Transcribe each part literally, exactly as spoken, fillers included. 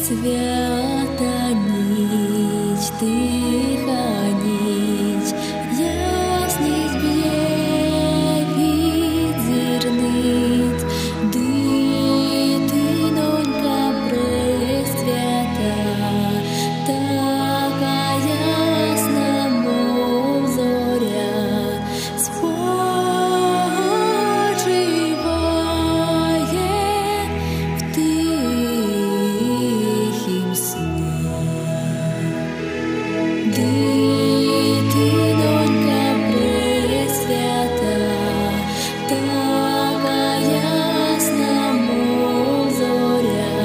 Свята ніч, тиха ніч, ясність б'є від зірниць, дитинонька пресвята, така ясна, мов зоря, спочиває в тихім сні. Дитинонька пресвята, така ясна, мов зоря,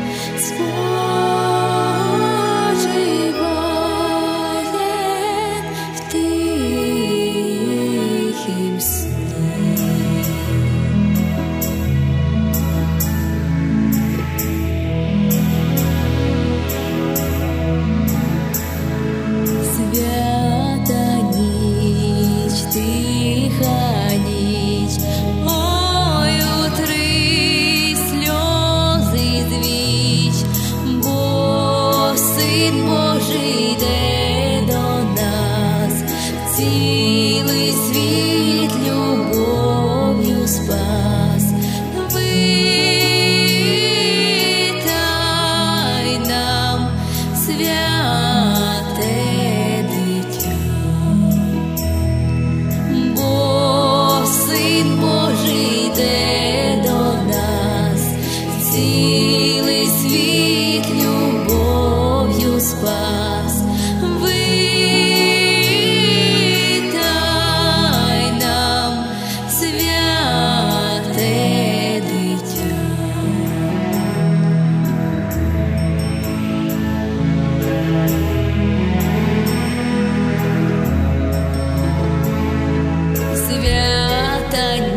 спочиває в тихім сні. Свята ніч, тиха ніч, ой, утри сльози звіч, бо Син Божий йде до нас, цілий світ любов'ю спас. Витай нам, святе дитя, бо Син Божий йде до нас, цілий світ любов'ю спас. Витай нам, святе дитя. Свята